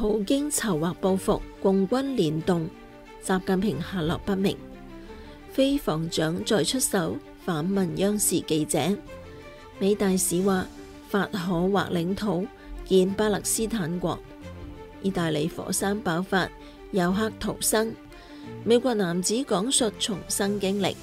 普京籌劃報復，共軍聯動，習近平下落不明。非防長再出手反問央視記者。美大使話法可劃領土建巴勒斯坦國。意大利火山爆發，遊客逃生。美國男子講述重生經歷。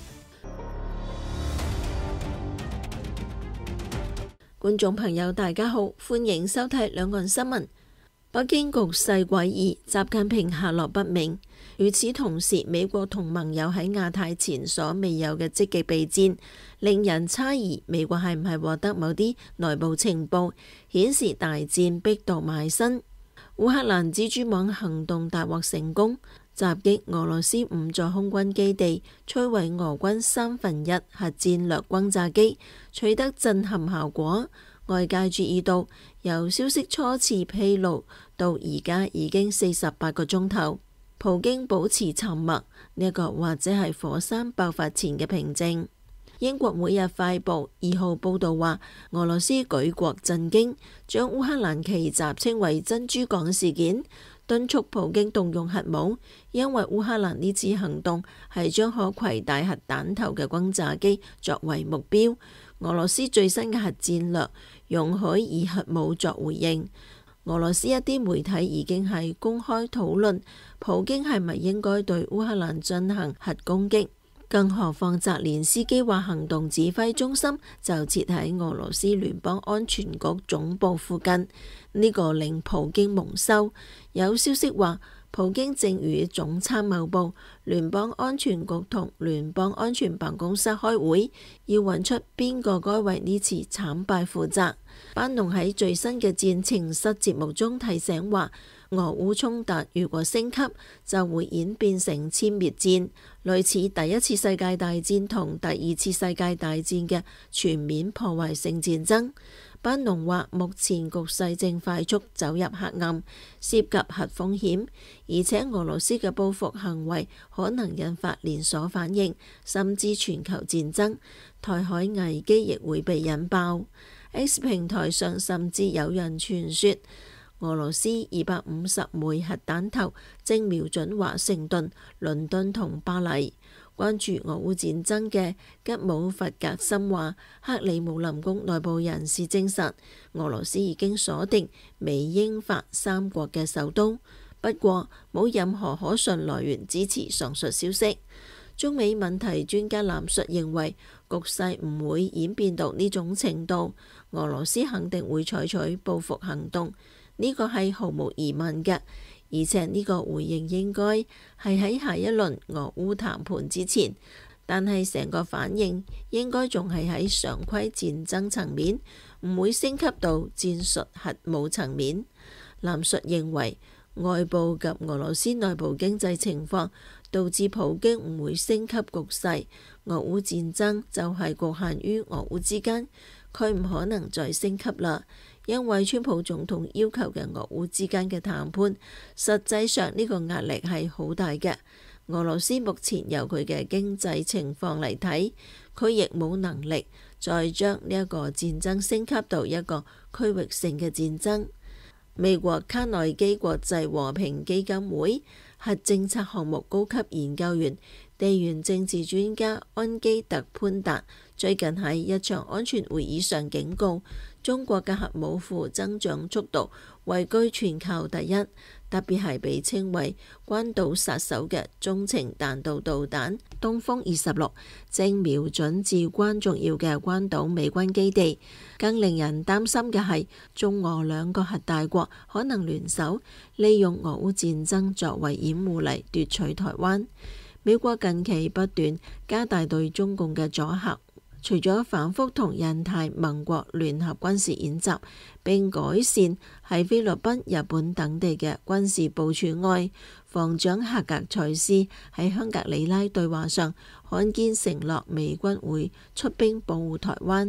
觀眾朋友大家好，歡迎收睇兩岸新聞。北京局勢詭異，習近平下落不明。與此同時，美國同盟友喺亞太前所未有嘅積極備戰，令人猜疑美國係唔係獲得某啲內部情報，顯示大戰逼到埋身。烏克蘭蜘蛛網行動大獲成功，襲擊俄羅斯5座空軍基地，摧毀俄軍1/3核戰略轟炸機，取得震撼效果。外界注意到，由消息初次披露到而家已經48個鐘頭，普京保持沉默，呢個或者係火山爆發前嘅平靜。英國每日快報2號報導話，俄羅斯舉國震驚，將烏克蘭奇襲稱為珍珠港事件，敦促普京動用核武，因為烏克蘭呢次行動係將可攜帶核彈頭嘅轟炸機作為目標。俄羅斯最新嘅核戰略容許以核武作回應。俄羅斯一啲媒體已經係公開討論普京係咪應該對烏克蘭進行核攻擊，更何況澤連斯基話行動指揮中心就設喺俄羅斯聯邦安全局總部附近，呢個令普京蒙羞。有消息話，普京正與總參謀部、聯邦安全局同聯邦安全辦公室開會，要揾出邊個該為呢次慘敗負責。班農喺最新嘅戰情室節目中提醒話，俄烏衝突如果升級，就會演變成殲滅戰，類似第一次世界大戰同第二次世界大戰嘅全面破壞性戰爭。班農話，目前局勢正快速走入黑暗，涉及核風險，而且俄羅斯嘅報復行為可能引發連鎖反應，甚至全球戰爭，台海危機亦會被引爆。X 平台上甚至有人傳說，俄羅斯250枚核彈頭正瞄準華盛頓、倫敦同巴黎。關注俄烏戰爭嘅吉姆弗格森話，克里姆林宮內部人士證實，俄羅斯已經鎖定美英法3國嘅首都，不過冇任何可信來源支持上述消息。中美問題專家藍述認為，局勢唔會演變到呢種程度，俄羅斯肯定會採取報復行動，呢個係毫無疑問嘅。而且呢個回應應該係喺下一輪俄烏談判之前，但係成個反應應該仲係喺常規戰爭層面，唔會升級到戰術核武層面。藍述認為，外部及俄羅斯內部經濟情況導致普京唔會升級局勢，俄烏戰爭就係局限於俄烏之間，佢唔可能再升級啦。因為川普總統要求嘅俄烏之間嘅談判，實際上呢個壓力係好大嘅。俄羅斯目前由佢嘅經濟情況嚟睇，佢亦冇能力再將呢一個戰爭升級到一個區域性嘅戰爭。美國卡內基國際和平基金會核政策項目高級研究員、地緣政治專家安基特潘達最近喺一場安全會議上警告，中國嘅核武庫增長速度位居全球第一，特別係被稱為關島殺手嘅中程彈道導彈東風26正瞄準至關重要嘅關島美軍基地。更令人擔心嘅係，中俄兩個核大國可能聯手利用俄烏戰爭作為掩護嚟奪取台灣。美國近期不斷加大對中共嘅阻嚇，除咗反覆同印太盟國聯合軍事演習並改善喺菲律賓、日本等地嘅軍事部署外，防長赫格塞斯喺香格里拉對話上罕見承諾美軍會出兵保護台灣。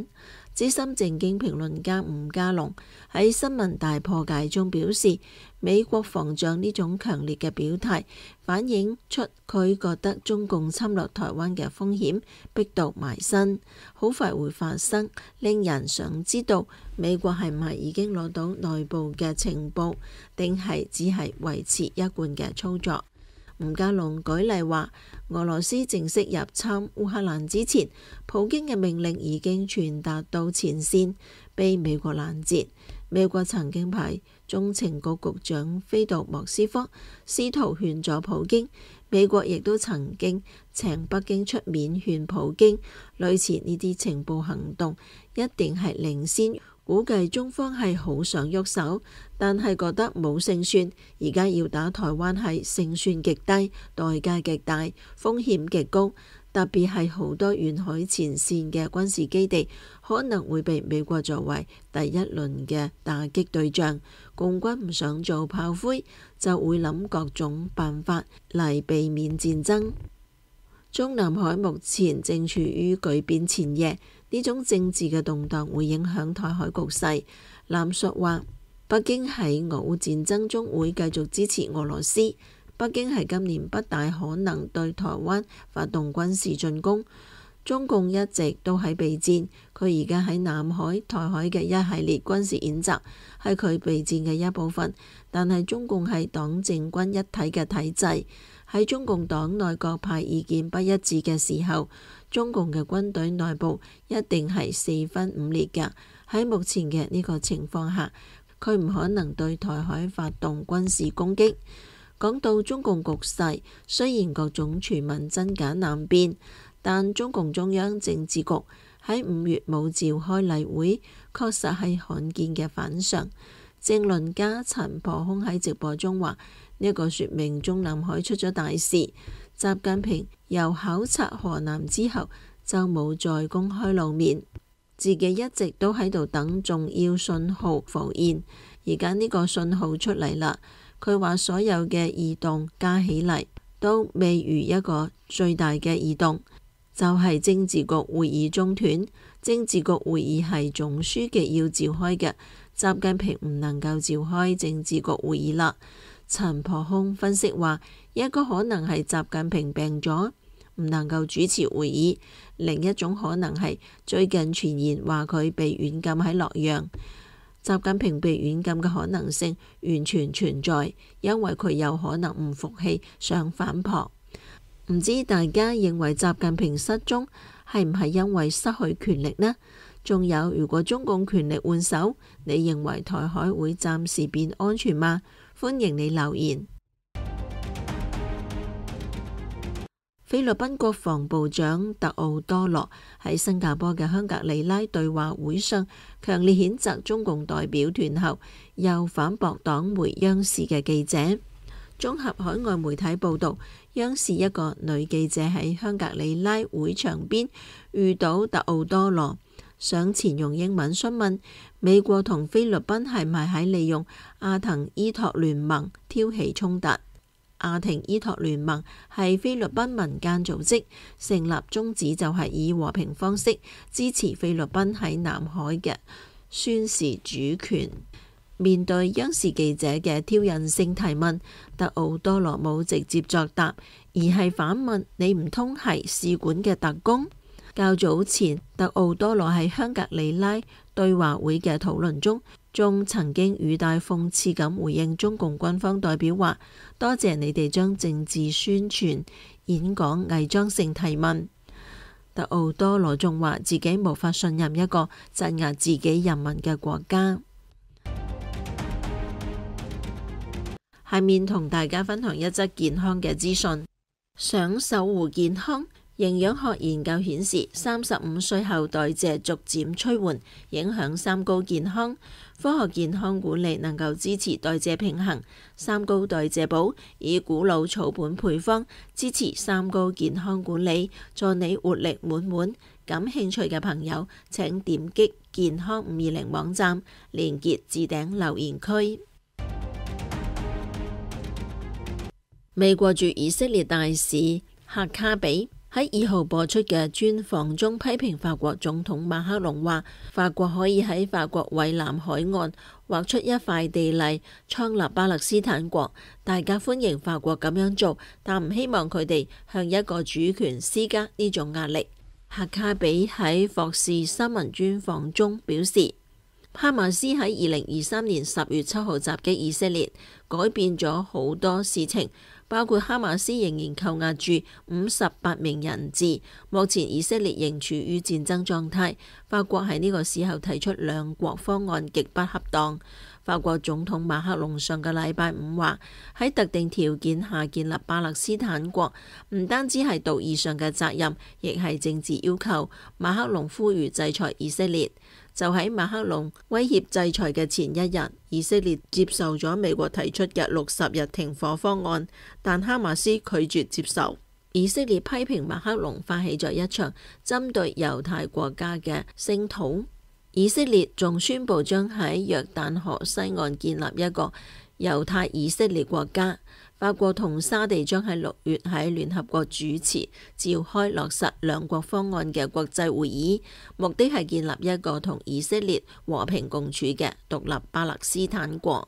資深政經評論家吳家龍喺新聞大破解中表示，美國防長呢種強烈嘅表態，反映出佢覺得中共侵略台灣嘅風險逼到埋身，好快會發生，令人想知道美國係唔係已經攞到內部嘅情報，定係只係維持一貫嘅操作。吳家龍舉例話，俄羅斯正式入侵烏克蘭之前，普京嘅命令已經傳達到前線，被美國攔截。美國曾經派中情局局長飛到莫斯科，試圖勸阻普京。美國亦都曾經請北京出面勸普京。類似呢啲情報行動，一定係領先。估計中方係好想喐手，但係覺得冇勝算。而家要打台灣係勝算極低，代價極大，風險極高。特別係好多沿海前線嘅軍事基地可能會被美國作為第一輪嘅打擊對象。共軍唔想做炮灰，就會諗各種辦法嚟避免戰爭。中南海目前正處於巨變前夜，呢種政治嘅動盪會影響台海局勢。藍述話，北京喺俄烏戰爭中會繼續支持俄羅斯。北京係今年不大可能對台灣發動軍事進攻。中共一直都喺備戰，佢而家喺南海、台海嘅一系列軍事演習係佢備戰嘅一部分。但係中共係黨政軍一體嘅體制，喺中共黨內各派意見不一致嘅時候，中共嘅軍隊內部一定係四分五裂㗎。喺目前嘅呢個情況下，佢唔可能對台海發動軍事攻擊。講到中共局勢，雖然各種傳聞真假難辨，但中共中央政治局喺5月冇召開例會，確實係罕見嘅反常。政論家陳破空喺直播中話：呢個說明中南海出咗大事。習近平由考察河南之後就冇再公開露面，自己一直都喺度等重要信號浮現。而家呢個信號出嚟啦。佢話所有嘅異動加起嚟都未如一個最大嘅異動，就係政治局會議中斷。政治局會議係總書記要召開嘅，習近平唔能夠召開政治局會議啦。陳破空分析話，一個可能係習近平病咗，唔能夠主持會議；另一種可能係最近傳言話佢被軟禁喺洛陽。習近平被軟禁嘅可能性完全存在，因為佢有可能唔服氣，想反撲。唔知大家認為習近平失蹤係唔係因為失去權力呢？仲有，如果中共權力換手，你認為台海會暫時變安全嗎？歡迎你留言。菲律賓國防部長特奧多羅喺新加坡嘅香格里拉對話會上強烈譴責中共代表團後，又反駁黨媒央視嘅記者。綜合海外媒體報道，央視一個女記者喺香格里拉會場邊遇到特奧多羅，上前用英文詢問美國同菲律賓係咪喺利用阿騰伊托聯盟挑起衝突。阿廷伊托聯盟係菲律賓民間組織，成立宗旨就係以和平方式支持菲律賓喺南海嘅宣示主權。面對央視記者嘅挑釁性提問，特奧多羅冇直接作答，而係反問：你唔通係使館嘅特工？較早前，特奧多羅喺香格里拉對話會嘅討論中，仲曾經語帶諷刺咁回應中共軍方代表話：多謝你哋將政治宣傳演講偽裝成提問。特奧多羅仲話自己無法信任一個鎮壓自己人民嘅國家。下面同大家分享一則健康嘅資訊。想守護健康，營養學研究顯示，35歲後代謝逐漸趨緩，影響三高健康。科學健康管理能夠支持代謝平衡。三高代謝寶以古老草本配方支持三高健康管理，助你活力滿滿。感興趣嘅朋友請點擊健康520網站連結置頂留言區。美國駐以色列大使哈卡比喺2號播出嘅專訪中，批評法國總統馬克龍話，法國可以喺法國蔚藍海岸劃出一塊地嚟創立巴勒斯坦國，大家歡迎法國咁樣做，但唔希望佢哋向一個主權施加呢種壓力。哈卡比喺霍士新聞專訪中表示，哈馬斯喺2023年10月7號襲擊以色列，改變咗好多事情，包括哈馬斯仍然扣押住58名人質，目前以色列仍處於戰爭狀態。法國喺呢個時候提出兩國方案極不恰當。法國總統馬克龍上個禮拜五話，喺特定條件下建立巴勒斯坦國，唔單止係道義上嘅責任，亦係政治要求。馬克龍呼籲制裁以色列。就喺馬克龍威脅制裁嘅前一日，以色列接受咗美國提出嘅60日停火方案，但哈馬斯拒絕接受。以色列批評馬克龍發起咗一場針對猶太國家嘅聲討。以色列仲宣布將喺約旦河西岸建立一個猶太以色列國家。法國同沙地將喺6月喺聯合國主持召開落實兩國方案嘅國際會議，目的係建立一個同以色列和平共處嘅獨立巴勒斯坦國。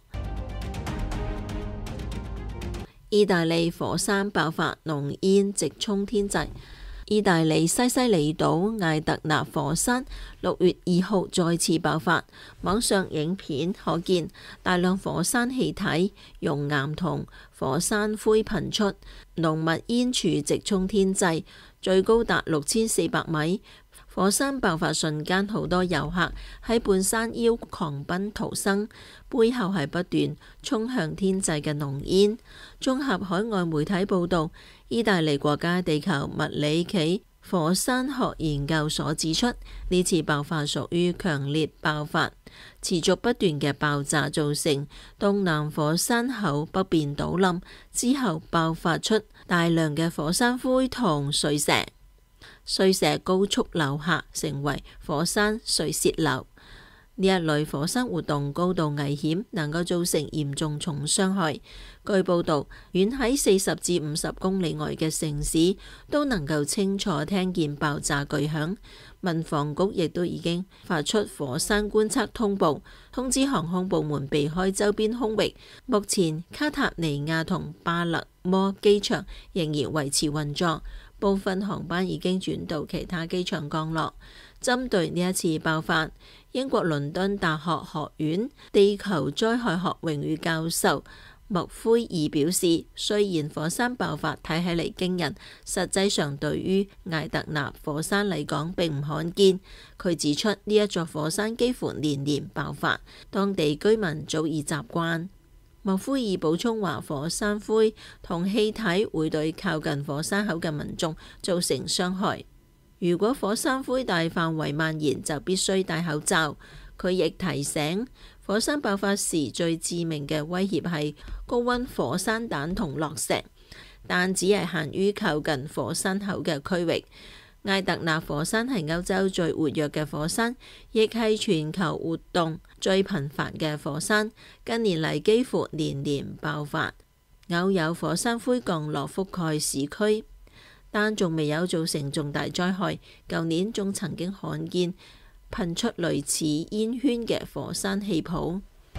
意大利火山爆發，濃煙直衝天際。意大利西西里島艾特納火山6月2號再次爆發，網上影片可見大量火山氣體、熔岩同火山灰噴出，濃密煙柱直衝天際，最高達6400米。火山爆發瞬間，好多遊客喺半山腰狂奔逃生，背後係不斷衝向天際嘅濃煙。綜合海外媒體報導，意大利國家地球物理暨火山學研究所指出，呢次爆發屬於強烈爆發，持續不斷嘅爆炸造成東南火山口北邊倒冧，之後爆發出大量嘅火山灰同碎石。碎石高速流下，成為火山碎屑流。呢一類火山活動高度危險，能夠造成嚴重重傷害。據報導，遠喺40至50公里外嘅城市都能夠清楚聽見爆炸巨響。民防局亦都已經發出火山觀測通報，通知航空部門避開周邊空域。目前卡塔尼亞同巴勒摩機場仍然維持運作，部分航班已經轉到其他機場降落。針對呢一次爆發，英國倫敦大學學院地球災害學榮譽教授莫菲爾表示，雖然火山爆發睇起嚟驚人，實際上對於艾特納火山嚟講並唔罕見。佢指出，呢一座火山幾乎年年爆發，當地居民早已習慣。莫菲爾補充話，火山灰同氣體會對靠近火山口嘅民眾造成傷害。如果火山灰大範圍蔓延，就必須戴口罩。佢亦提醒，火山爆發時最致命嘅威脅係高溫火山彈同落石，但只係限於靠近火山口嘅區域。艾特納火山係歐洲最活躍嘅火山，亦係全球活動最頻繁嘅火山。近年嚟幾乎年年爆發，偶有火山灰降落覆蓋市區，但仲未有造成重大災害。舊年仲曾經罕見噴出類似煙圈嘅火山氣泡。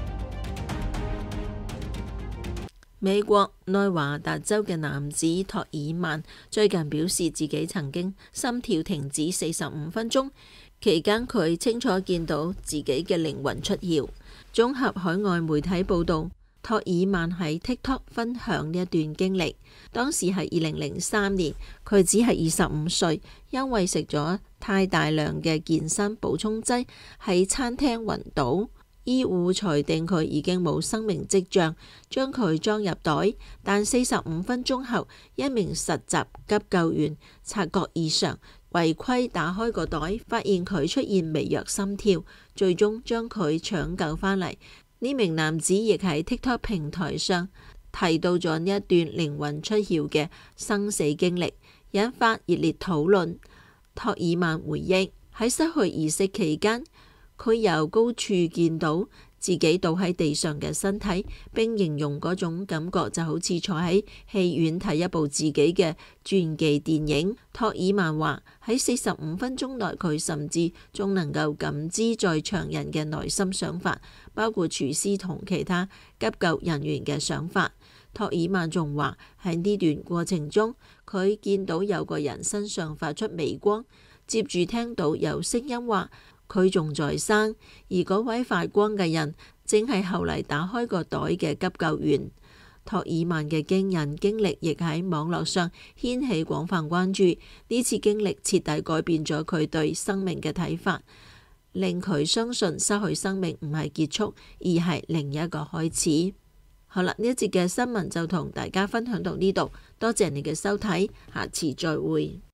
美國內華達州嘅男子托爾曼最近表示自己曾經心跳停止45分鐘，期間佢清楚見到自己嘅靈魂出竅。綜合海外媒體報導，托爾曼喺 TikTok 分享呢一段經歷，當時係2003年，佢只係25歲，因為食咗太大量嘅健身補充劑，喺餐廳暈倒。醫護裁定佢已經冇生命跡象，將佢裝入袋。但45分鐘後，一名實習急救員察覺異常，違規打開個袋，發現佢出現微弱心跳，最終將佢搶救返嚟。呢名男子亦喺 TikTok 平台上提到咗呢一段靈魂出竅嘅生死經歷，引發熱烈討論。托爾曼回憶喺失去意識期間，佢由高處見到自己倒喺地上嘅身體，並形容嗰種感覺就好似坐喺戲院睇一部自己嘅傳記電影。托爾曼話喺45分鐘內，佢甚至仲能夠感知在場人嘅內心想法，包括廚師同其他急救人員嘅想法。托爾曼仲話喺呢段過程中，佢見到有個人身上發出微光，接住聽到有聲音話佢仲在生，而嗰位發光嘅人正係後嚟打開個袋嘅急救員。托爾曼嘅驚人經歷亦喺網絡上掀起廣泛關注。呢次經歷徹底改變咗佢對生命嘅睇法，令佢相信失去生命唔係結束，而係另一個開始。好啦，呢一節嘅新聞就同大家分享到呢度，多謝你嘅收睇，下次再會。